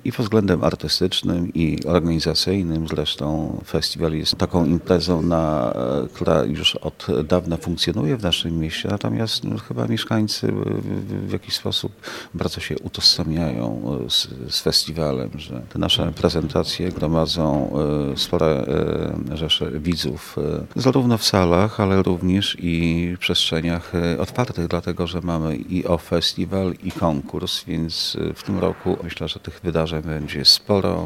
i pod względem artystycznym i organizacyjnym. Zresztą festiwal jest taką imprezą, która już od dawna funkcjonuje w naszym mieście, natomiast chyba mieszkańcy w jakiś sposób bardzo się utożsamiają z festiwalem, że te nasze prezentacje gromadzą spore rzesze widzów, zarówno w salach, ale również i w przestrzeniach otwartych, dlatego że mamy i festiwal, i konkurs, więc w tym roku myślę, że tych wydarzeń będzie sporo